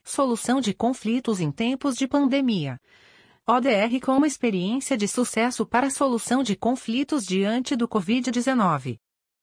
Solução de conflitos em tempos de pandemia. ODR como experiência de sucesso para a solução de conflitos diante do Covid-19.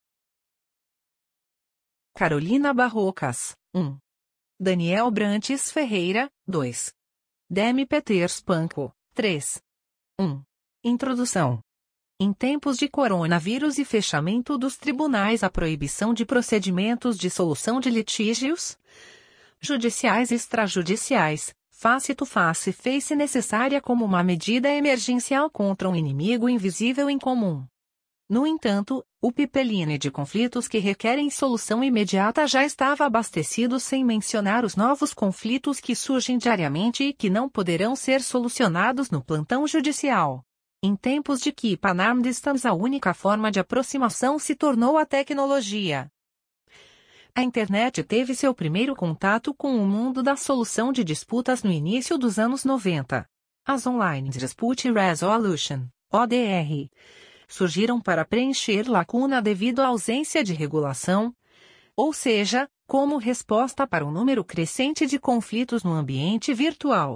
Carolina Barrocas, 1. Daniel Brantes Ferreira, 2. Demi Peters Panko, 3. 1. Introdução. Em tempos de coronavírus e fechamento dos tribunais, a proibição de procedimentos de solução de litígios judiciais e extrajudiciais, face-to-face, fez-se necessária como uma medida emergencial contra um inimigo invisível em comum. No entanto, o pipeline de conflitos que requerem solução imediata já estava abastecido, sem mencionar os novos conflitos que surgem diariamente e que não poderão ser solucionados no plantão judicial. Em tempos de keep an arm distance, a única forma de aproximação se tornou a tecnologia. A internet teve seu primeiro contato com o mundo da solução de disputas no início dos anos 90. As Online Dispute Resolution, ODR, surgiram para preencher lacuna devido à ausência de regulação, ou seja, como resposta para um número crescente de conflitos no ambiente virtual.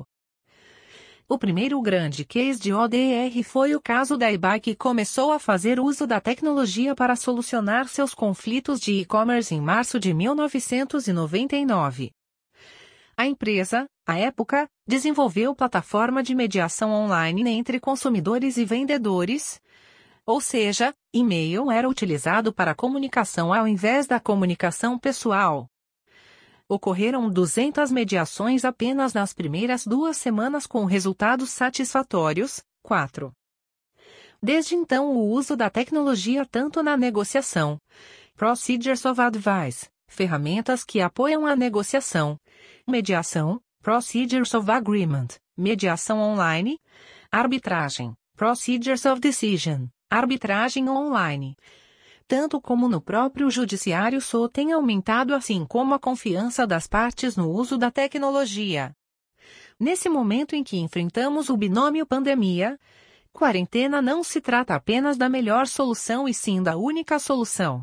O primeiro grande case de ODR foi o caso da eBay, que começou a fazer uso da tecnologia para solucionar seus conflitos de e-commerce em março de 1999. A empresa, à época, desenvolveu plataforma de mediação online entre consumidores e vendedores, ou seja, e-mail era utilizado para comunicação ao invés da comunicação pessoal. Ocorreram 200 mediações apenas nas primeiras 2 semanas, com resultados satisfatórios. 4. Desde então, o uso da tecnologia tanto na negociação, Procedures of Advice, ferramentas que apoiam a negociação, mediação, Procedures of Agreement, mediação online, arbitragem, Procedures of Decision, arbitragem online, tanto como no próprio judiciário, só tem aumentado, assim como a confiança das partes no uso da tecnologia. Nesse momento em que enfrentamos o binômio pandemia-quarentena, não se trata apenas da melhor solução e sim da única solução.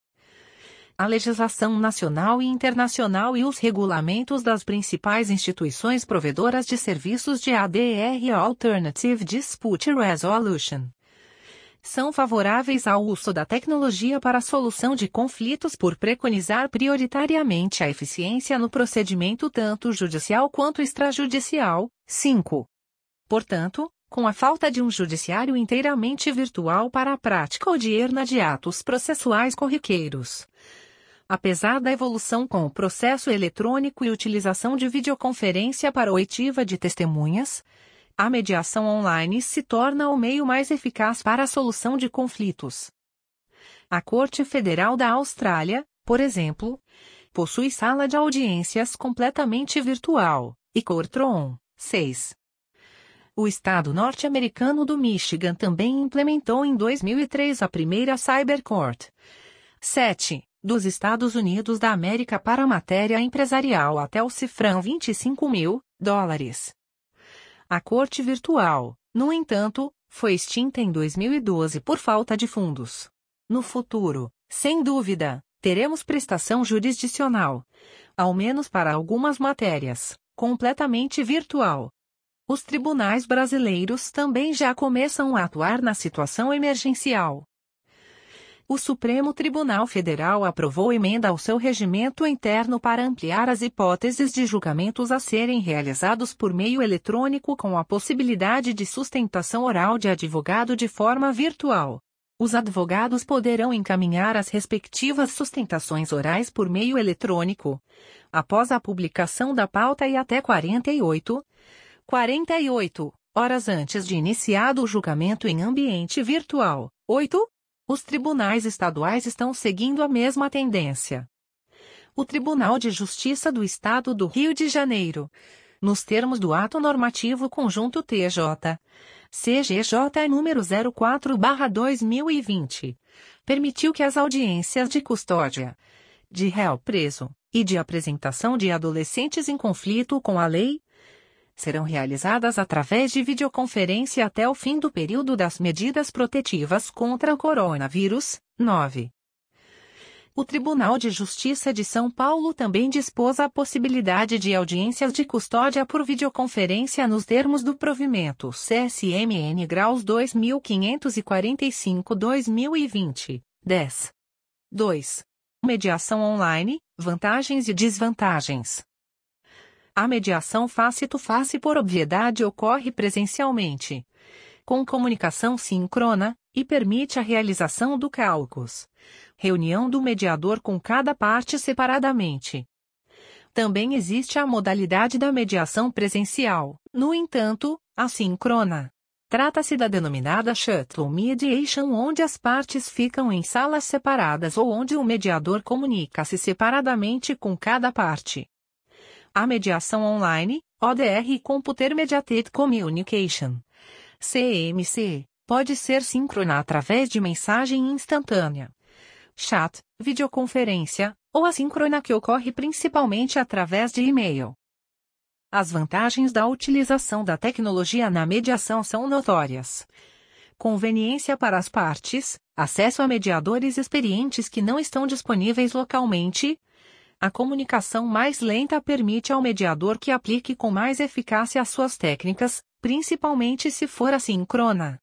A legislação nacional e internacional e os regulamentos das principais instituições provedoras de serviços de ADR, Alternative Dispute Resolution, são favoráveis ao uso da tecnologia para a solução de conflitos, por preconizar prioritariamente a eficiência no procedimento tanto judicial quanto extrajudicial. 5. Portanto, com a falta de um judiciário inteiramente virtual para a prática odierna de atos processuais corriqueiros, apesar da evolução com o processo eletrônico e utilização de videoconferência para oitiva de testemunhas, a mediação online se torna o meio mais eficaz para a solução de conflitos. A Corte Federal da Austrália, por exemplo, possui sala de audiências completamente virtual, e Courtroom. 6. O estado norte-americano do Michigan também implementou em 2003 a primeira Cybercourt. 7. Dos Estados Unidos da América para a matéria empresarial até o cifrão $25.000. A Corte Virtual, no entanto, foi extinta em 2012 por falta de fundos. No futuro, sem dúvida, teremos prestação jurisdicional, ao menos para algumas matérias, completamente virtual. Os tribunais brasileiros também já começam a atuar na situação emergencial. O Supremo Tribunal Federal aprovou emenda ao seu regimento interno para ampliar as hipóteses de julgamentos a serem realizados por meio eletrônico, com a possibilidade de sustentação oral de advogado de forma virtual. Os advogados poderão encaminhar as respectivas sustentações orais por meio eletrônico, após a publicação da pauta e até 48 horas antes de iniciado o julgamento em ambiente virtual. 8. Os tribunais estaduais estão seguindo a mesma tendência. O Tribunal de Justiça do Estado do Rio de Janeiro, nos termos do Ato Normativo Conjunto TJ, CGJ número 04/2020, permitiu que as audiências de custódia, de réu preso, e de apresentação de adolescentes em conflito com a lei serão realizadas através de videoconferência até o fim do período das medidas protetivas contra o coronavírus. 9. O Tribunal de Justiça de São Paulo também dispôs a possibilidade de audiências de custódia por videoconferência nos termos do provimento CSMN Graus 2545-2020, 10. 2. Mediação online, vantagens e desvantagens. A mediação face-to-face por obviedade ocorre presencialmente, com comunicação síncrona, e permite a realização do caucus, reunião do mediador com cada parte separadamente. Também existe a modalidade da mediação presencial, no entanto, assíncrona. Trata-se da denominada shuttle mediation, onde as partes ficam em salas separadas ou onde o mediador comunica-se separadamente com cada parte. A mediação online, ODR Computer Mediated Communication, CMC, pode ser síncrona através de mensagem instantânea, chat, videoconferência, ou assíncrona que ocorre principalmente através de e-mail. As vantagens da utilização da tecnologia na mediação são notórias. Conveniência para as partes, acesso a mediadores experientes que não estão disponíveis localmente. A comunicação mais lenta permite ao mediador que aplique com mais eficácia as suas técnicas, principalmente se for assíncrona.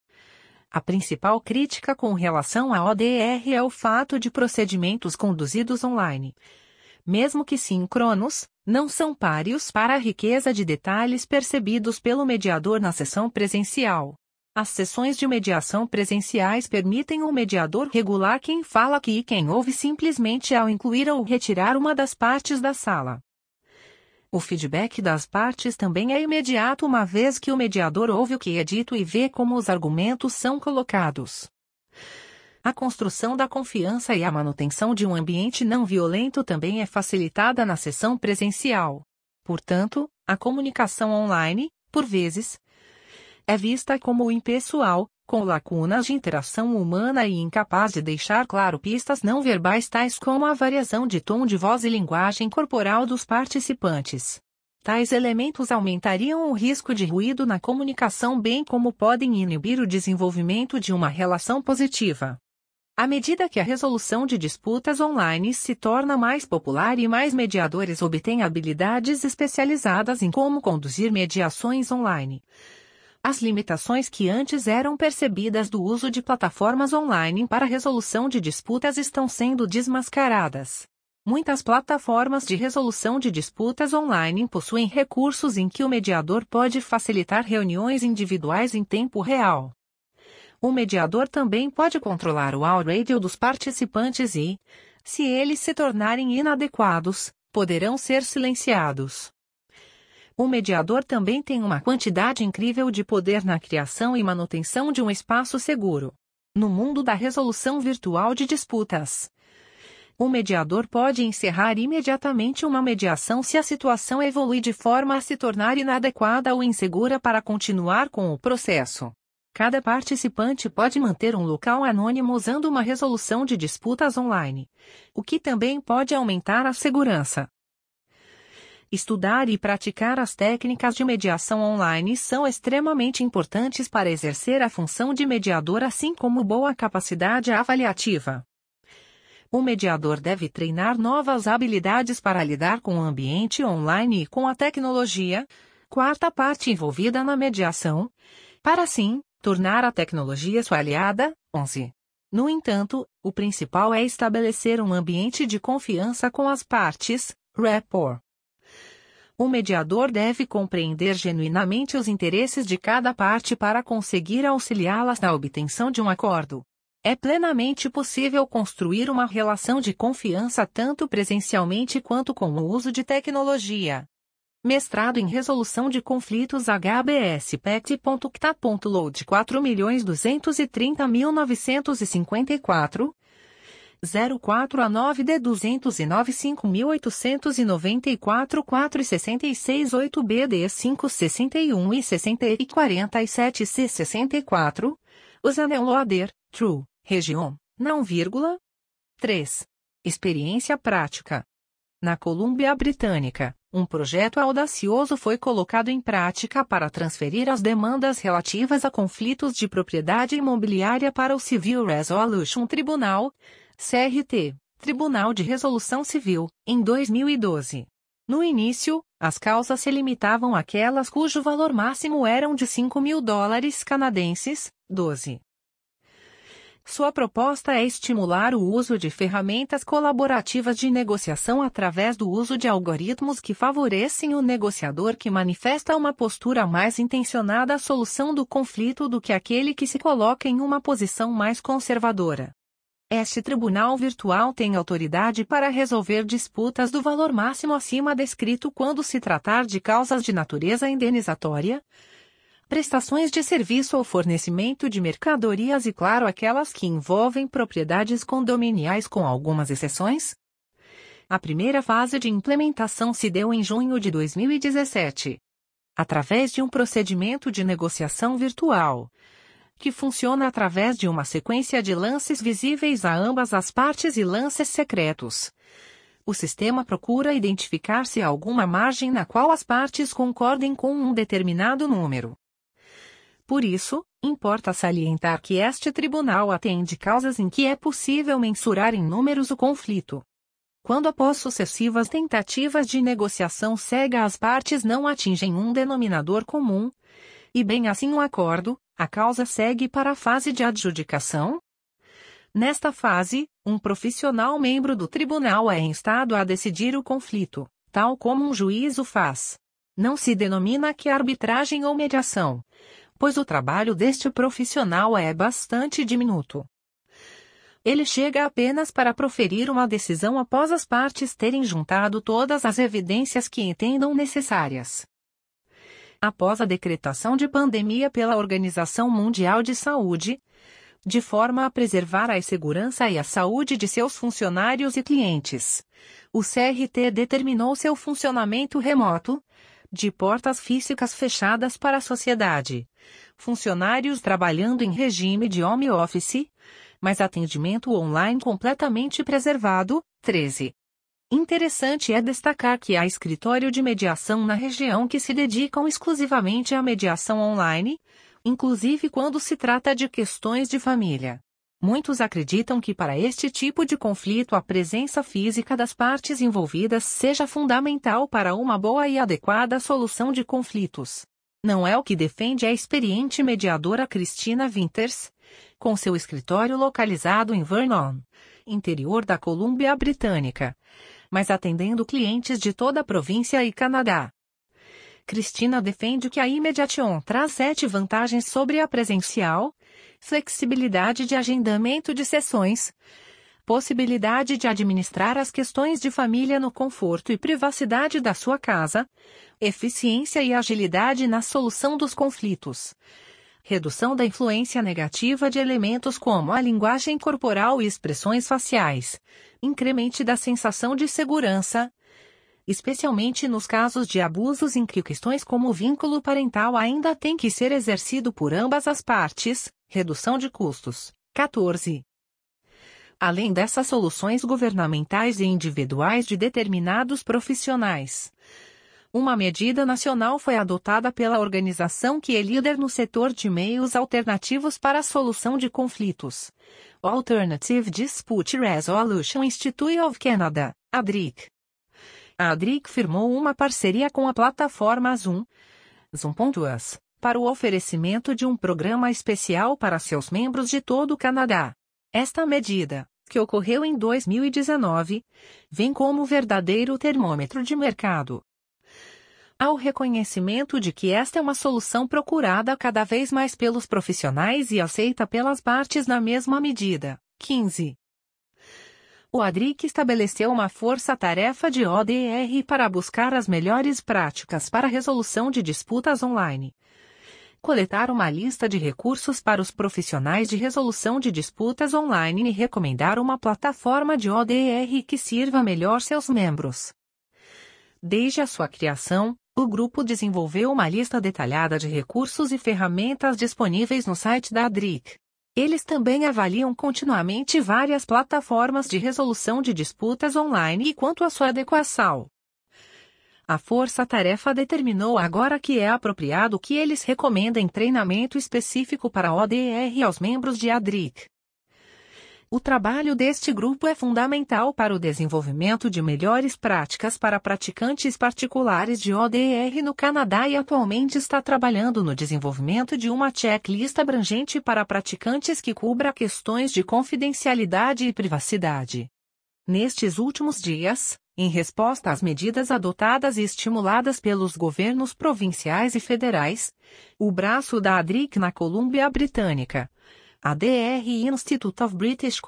A principal crítica com relação à ODR é o fato de procedimentos conduzidos online, mesmo que síncronos, não são páreos para a riqueza de detalhes percebidos pelo mediador na sessão presencial. As sessões de mediação presenciais permitem ao mediador regular quem fala e quem ouve simplesmente ao incluir ou retirar uma das partes da sala. O feedback das partes também é imediato, uma vez que o mediador ouve o que é dito e vê como os argumentos são colocados. A construção da confiança e a manutenção de um ambiente não violento também é facilitada na sessão presencial. Portanto, a comunicação online, por vezes, é vista como impessoal, com lacunas de interação humana e incapaz de deixar claro pistas não verbais tais como a variação de tom de voz e linguagem corporal dos participantes. Tais elementos aumentariam o risco de ruído na comunicação, bem como podem inibir o desenvolvimento de uma relação positiva. À medida que a resolução de disputas online se torna mais popular e mais mediadores obtêm habilidades especializadas em como conduzir mediações online, as limitações que antes eram percebidas do uso de plataformas online para resolução de disputas estão sendo desmascaradas. Muitas plataformas de resolução de disputas online possuem recursos em que o mediador pode facilitar reuniões individuais em tempo real. O mediador também pode controlar o áudio dos participantes e, se eles se tornarem inadequados, poderão ser silenciados. O mediador também tem uma quantidade incrível de poder na criação e manutenção de um espaço seguro. No mundo da resolução virtual de disputas, o mediador pode encerrar imediatamente uma mediação se a situação evolui de forma a se tornar inadequada ou insegura para continuar com o processo. Cada participante pode manter um local anônimo usando uma resolução de disputas online, o que também pode aumentar a segurança. Estudar e praticar as técnicas de mediação online são extremamente importantes para exercer a função de mediador, assim como boa capacidade avaliativa. O mediador deve treinar novas habilidades para lidar com o ambiente online e com a tecnologia, quarta parte envolvida na mediação, para assim tornar a tecnologia sua aliada. 11. No entanto, o principal é estabelecer um ambiente de confiança com as partes, rapport. O mediador deve compreender genuinamente os interesses de cada parte para conseguir auxiliá-las na obtenção de um acordo. É plenamente possível construir uma relação de confiança tanto presencialmente quanto com o uso de tecnologia. Mestrado em Resolução de Conflitos HBS-PECT.CTA.LOAD 4.230.954 04 a 9D 209.5.894 466 8BD 561 e 60 e 47 C 64 Usanel-Loader, True, Região, não vírgula. 3. Experiência prática. Na Colômbia Britânica, um projeto audacioso foi colocado em prática para transferir as demandas relativas a conflitos de propriedade imobiliária para o Civil Resolution Tribunal, CRT, Tribunal de Resolução Civil, em 2012. No início, as causas se limitavam àquelas cujo valor máximo eram de $5.000 canadenses, 12. Sua proposta é estimular o uso de ferramentas colaborativas de negociação através do uso de algoritmos que favorecem o negociador que manifesta uma postura mais intencionada à solução do conflito do que aquele que se coloca em uma posição mais conservadora. Este tribunal virtual tem autoridade para resolver disputas do valor máximo acima descrito quando se tratar de causas de natureza indenizatória, prestações de serviço ou fornecimento de mercadorias e, claro, aquelas que envolvem propriedades condominiais com algumas exceções. A primeira fase de implementação se deu em junho de 2017. Através de um procedimento de negociação virtual, que funciona através de uma sequência de lances visíveis a ambas as partes e lances secretos. O sistema procura identificar se há alguma margem na qual as partes concordem com um determinado número. Por isso, importa salientar que este tribunal atende causas em que é possível mensurar em números o conflito. Quando após sucessivas tentativas de negociação cega as partes não atingem um denominador comum, e bem assim um acordo, a causa segue para a fase de adjudicação. Nesta fase, um profissional membro do tribunal é instado a decidir o conflito, tal como um juiz o faz. Não se denomina aqui arbitragem ou mediação, pois o trabalho deste profissional é bastante diminuto. Ele chega apenas para proferir uma decisão após as partes terem juntado todas as evidências que entendam necessárias. Após a decretação de pandemia pela Organização Mundial de Saúde, de forma a preservar a segurança e a saúde de seus funcionários e clientes, o CRT determinou seu funcionamento remoto, de portas físicas fechadas para a sociedade, funcionários trabalhando em regime de home office, mas atendimento online completamente preservado, 13. Interessante é destacar que há escritório de mediação na região que se dedicam exclusivamente à mediação online, inclusive quando se trata de questões de família. Muitos acreditam que para este tipo de conflito a presença física das partes envolvidas seja fundamental para uma boa e adequada solução de conflitos. Não é o que defende a experiente mediadora Christina Winters, com seu escritório localizado em Vernon, interior da Colômbia Britânica, mas atendendo clientes de toda a província e Canadá. Christina defende que a e-mediation traz 7 vantagens sobre a presencial: flexibilidade de agendamento de sessões, possibilidade de administrar as questões de família no conforto e privacidade da sua casa, eficiência e agilidade na solução dos conflitos, redução da influência negativa de elementos como a linguagem corporal e expressões faciais, incremento da sensação de segurança, especialmente nos casos de abusos em que questões como o vínculo parental ainda têm que ser exercido por ambas as partes, redução de custos, 14. Além dessas soluções governamentais e individuais de determinados profissionais, uma medida nacional foi adotada pela organização que é líder no setor de meios alternativos para a solução de conflitos, o Alternative Dispute Resolution Institute of Canada, ADRIC. A ADRIC firmou uma parceria com a plataforma Zoom.us, para o oferecimento de um programa especial para seus membros de todo o Canadá. Esta medida, que ocorreu em 2019, vem como verdadeiro termômetro de mercado. Há o reconhecimento de que esta é uma solução procurada cada vez mais pelos profissionais e aceita pelas partes na mesma medida. 15. O ADRIC estabeleceu uma força-tarefa de ODR para buscar as melhores práticas para a resolução de disputas online. Coletar uma lista de recursos para os profissionais de resolução de disputas online e recomendar uma plataforma de ODR que sirva melhor seus membros. Desde a sua criação, o grupo desenvolveu uma lista detalhada de recursos e ferramentas disponíveis no site da ADRIC. Eles também avaliam continuamente várias plataformas de resolução de disputas online e quanto à sua adequação. A força-tarefa determinou agora que é apropriado que eles recomendem treinamento específico para ODR aos membros de ADRIC. O trabalho deste grupo é fundamental para o desenvolvimento de melhores práticas para praticantes particulares de ODR no Canadá e atualmente está trabalhando no desenvolvimento de uma checklist abrangente para praticantes que cubra questões de confidencialidade e privacidade. Nestes últimos dias, em resposta às medidas adotadas e estimuladas pelos governos provinciais e federais, o braço da ADRIC na Colômbia Britânica, ADR Institute of British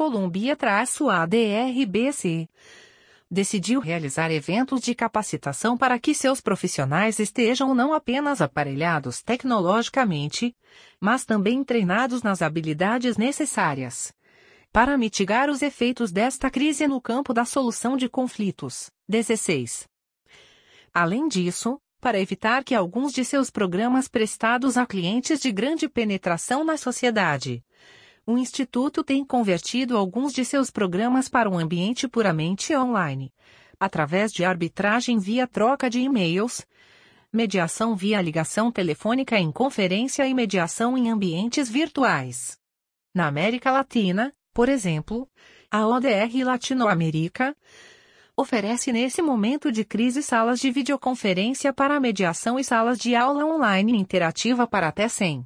Columbia-ADRBC, decidiu realizar eventos de capacitação para que seus profissionais estejam não apenas aparelhados tecnologicamente, mas também treinados nas habilidades necessárias para mitigar os efeitos desta crise no campo da solução de conflitos. 16. Além disso, para evitar que alguns de seus programas prestados a clientes de grande penetração na sociedade, o Instituto tem convertido alguns de seus programas para um ambiente puramente online, através de arbitragem via troca de e-mails, mediação via ligação telefônica em conferência e mediação em ambientes virtuais. Na América Latina, por exemplo, a ODR Latinoamérica oferece nesse momento de crise salas de videoconferência para mediação e salas de aula online interativa para até 100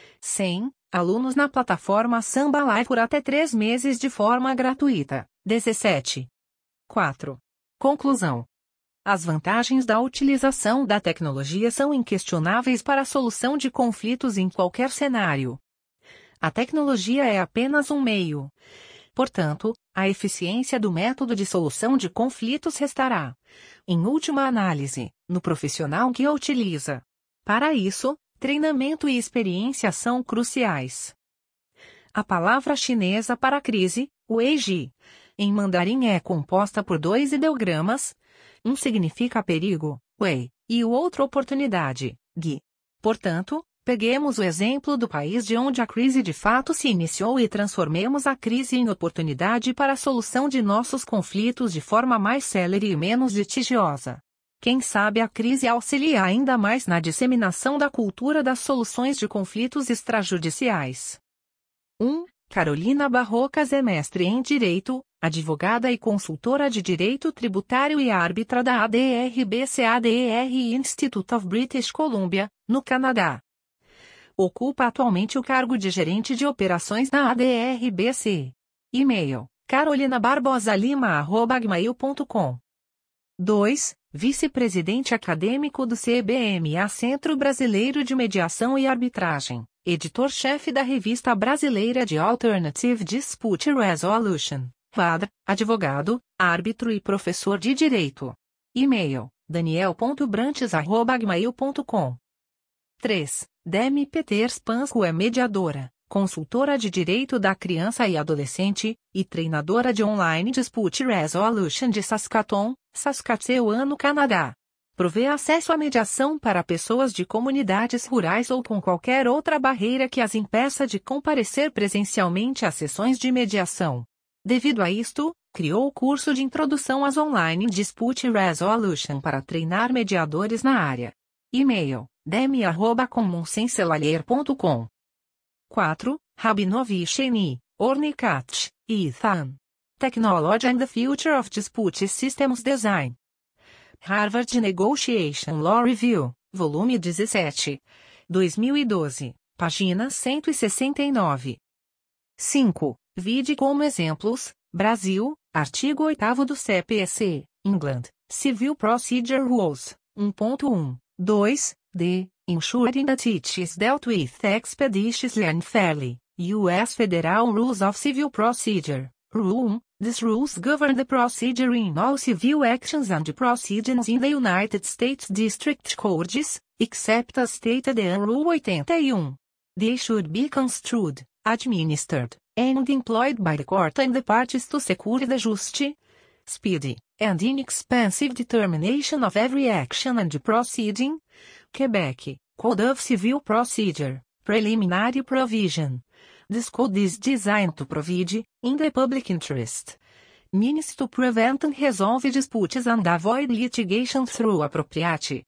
alunos na plataforma Samba Live por até 3 meses de forma gratuita. 17. 4. Conclusão. As vantagens da utilização da tecnologia são inquestionáveis para a solução de conflitos em qualquer cenário. A tecnologia é apenas um meio. Portanto, a eficiência do método de solução de conflitos restará, em última análise, no profissional que a utiliza. Para isso, treinamento e experiência são cruciais. A palavra chinesa para crise, weiji, em mandarim é composta por 2 ideogramas. Um significa perigo, wei, e o outro oportunidade, gi. Portanto, peguemos o exemplo do país de onde a crise de fato se iniciou e transformemos a crise em oportunidade para a solução de nossos conflitos de forma mais célere e menos litigiosa. Quem sabe a crise auxilia ainda mais na disseminação da cultura das soluções de conflitos extrajudiciais. 1. Carolina Barrocas é mestre em Direito, advogada e consultora de Direito Tributário e árbitra da ADRBC-ADR Institute of British Columbia, no Canadá. Ocupa atualmente o cargo de gerente de operações na ADRBC. E-mail: carolinabarbosalima@gmail.com. 2. Vice-presidente acadêmico do CBMA Centro Brasileiro de Mediação e Arbitragem, editor-chefe da Revista Brasileira de Alternative Dispute Resolution, VADR, advogado, árbitro e professor de Direito. E-mail: daniel.brantes@gmail.com. 3. Demi Peters Panko é mediadora, consultora de direito da criança e adolescente, e treinadora de Online Dispute Resolution de Saskatoon, Saskatchewan, no Canadá. Provê acesso à mediação para pessoas de comunidades rurais ou com qualquer outra barreira que as impeça de comparecer presencialmente às sessões de mediação. Devido a isto, criou o curso de Introdução às Online Dispute Resolution para treinar mediadores na área. E-mail: demi@commonsenselawyer.com. 4. Rabinovich, Ornikat, Ethan. Technology and the Future of Dispute Systems Design. Harvard Negotiation Law Review, volume 17. 2012, página 169. 5. Vide como exemplos: Brasil, artigo 8º do CPC, England, Civil Procedure Rules, 1.1, 2, d. Ensuring that it is dealt with expeditiously and fairly, U.S. Federal Rules of Civil Procedure, Rule 1. These rules govern the procedure in all civil actions and proceedings in the United States District Courts, except as stated in Rule 81. They should be construed, administered, and employed by the court and the parties to secure the just, speedy, and inexpensive determination of every action and proceeding. Quebec, Code of Civil Procedure, Preliminary Provision. This code is designed to provide, in the public interest, means to prevent and resolve disputes and avoid litigation through appropriate,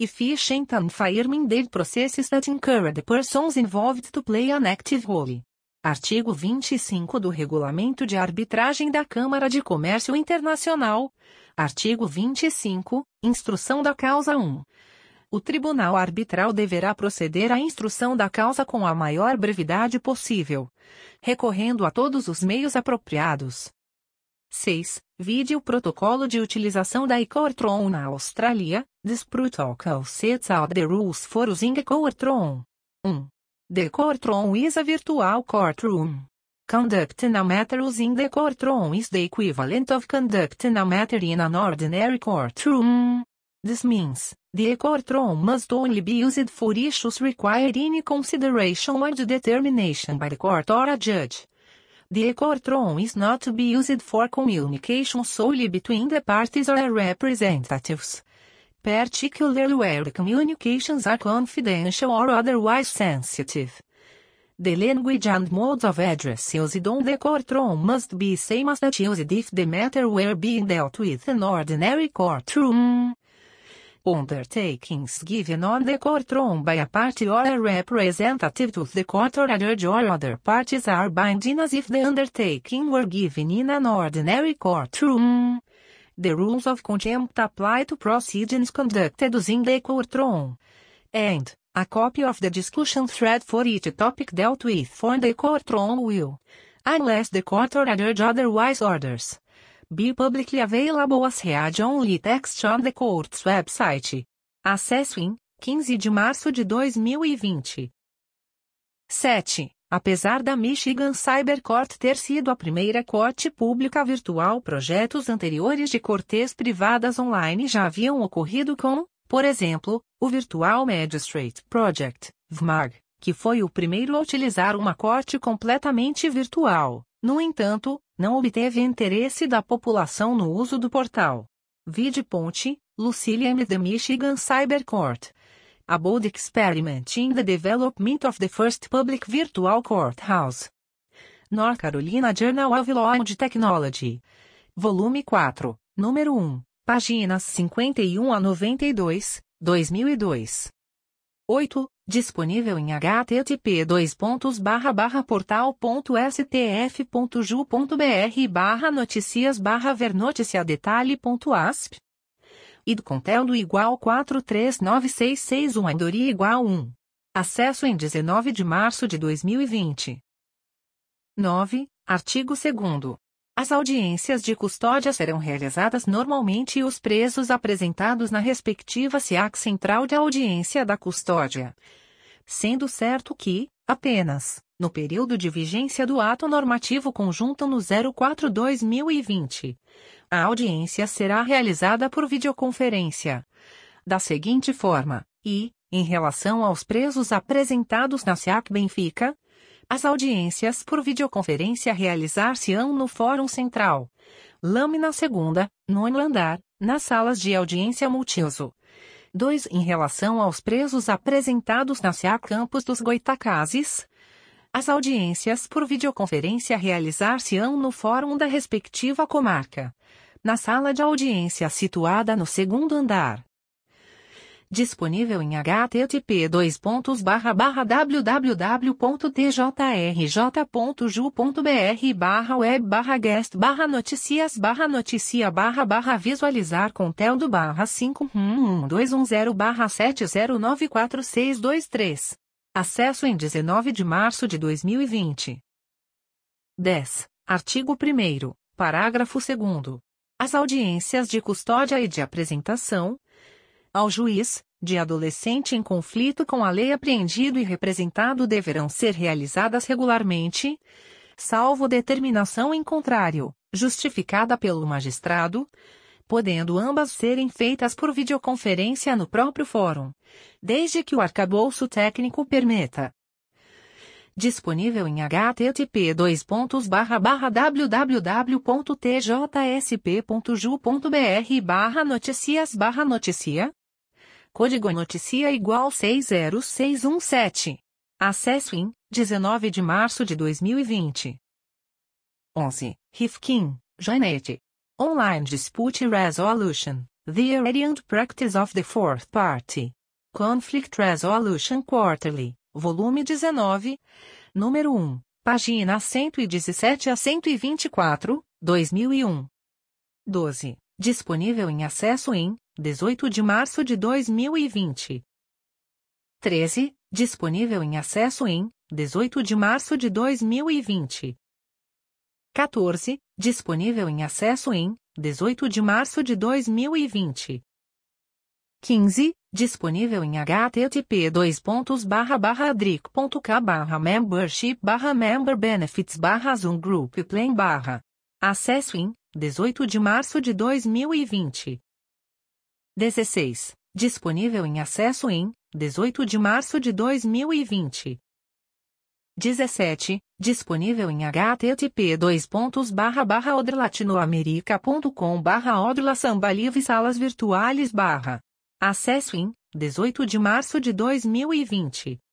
efficient and fair-minded processes that encourage the persons involved to play an active role. Artigo 25 do Regulamento de Arbitragem da Câmara de Comércio Internacional. Artigo 25, Instrução da Causa 1. O Tribunal Arbitral deverá proceder à instrução da causa com a maior brevidade possível, recorrendo a todos os meios apropriados. 6. Vide o Protocolo de Utilização da e-Courtroom na Austrália. This protocol sets out the rules for using a courtroom. 1. The courtroom is a virtual courtroom. Conducting a matter using the courtroom is the equivalent of conducting a matter in an ordinary courtroom. This means, the courtroom must only be used for issues requiring consideration and determination by the court or a judge. The courtroom is not to be used for communication solely between the parties or their representatives, particularly where the communications are confidential or otherwise sensitive. The language and modes of address used on the courtroom must be same as that used if the matter were being dealt with in an ordinary courtroom. Undertakings given on the courtroom by a party or a representative to the court or a judge or other parties are binding as if the undertaking were given in an ordinary courtroom. The rules of contempt apply to proceedings conducted using the courtroom. And, a copy of the discussion thread for each topic dealt with on the courtroom will, unless the court or a judge otherwise orders, be publicly available as read-only text on the court's website. Acesso em 15 de março de 2020. 7. Apesar da Michigan Cyber Court ter sido a primeira corte pública virtual, projetos anteriores de cortes privadas online já haviam ocorrido com, por exemplo, o Virtual Magistrate Project, VMAG, que foi o primeiro a utilizar uma corte completamente virtual. No entanto, não obteve interesse da população no uso do portal. Vide Ponte, Lucille and the Michigan Cyber Court. About Experiment in the Development of the First Public Virtual Courthouse. North Carolina Journal of Law and Technology. Volume 4, número 1, páginas 51 a 92, 2002. 8. Disponível em http://portal.stf.ju.br/noticias/vernoticiadetalhe.asp. Id conteúdo igual 4396661 Andori igual 1. Acesso em 19 de março de 2020. 9. Artigo 2º. As audiências de custódia serão realizadas normalmente e os presos apresentados na respectiva SIAC Central de Audiência da Custódia. Sendo certo que, apenas, no período de vigência do ato normativo conjunto no 04/2020, a audiência será realizada por videoconferência. Da seguinte forma, e, em relação aos presos apresentados na SIAC Benfica, as audiências por videoconferência realizar-se-ão no Fórum Central. Lâmina 2ª, nono andar, nas salas de audiência multiuso. 2. Em relação aos presos apresentados na SIAC Campos dos Goitacazes, as audiências por videoconferência realizar-se-ão no Fórum da respectiva comarca, na sala de audiência situada no 2º andar. Disponível em http://www.tjr.web/guest/noticias/noticia/visualizar conteúdo /511211070946223. Acesso em 19 de março de 2020. 10. Artigo 1º, parágrafo 2º. As audiências de custódia e de apresentação ao juiz, de adolescente em conflito com a lei apreendido e representado deverão ser realizadas regularmente, salvo determinação em contrário, justificada pelo magistrado, podendo ambas serem feitas por videoconferência no próprio fórum, desde que o arcabouço técnico permita. Disponível em http://www.tjsp.ju.br/noticias/noticia. Código noticia igual 60617. Acesso em 19 de março de 2020. 11. Rifkin, Janet. Online Dispute Resolution, The Area and Practice of the Fourth Party. Conflict Resolution Quarterly, volume 19, número 1, Página 117 a 124, 2001. 12. Disponível em acesso em 18 de março de 2020. 13. Disponível em acesso em 18 de março de 2020. 14. Disponível em acesso em 18 de março de 2020. 15. Disponível em http://adric.k/membership/member-benefits/zoom-group-plan/. Acesso em 18 de março de 2020. 16. Disponível em acesso em 18 de março de 2020. 17. Disponível em http://odrlatinoamerica.com/odrlasambalive-salas virtuales/. Acesso em 18 de março de 2020.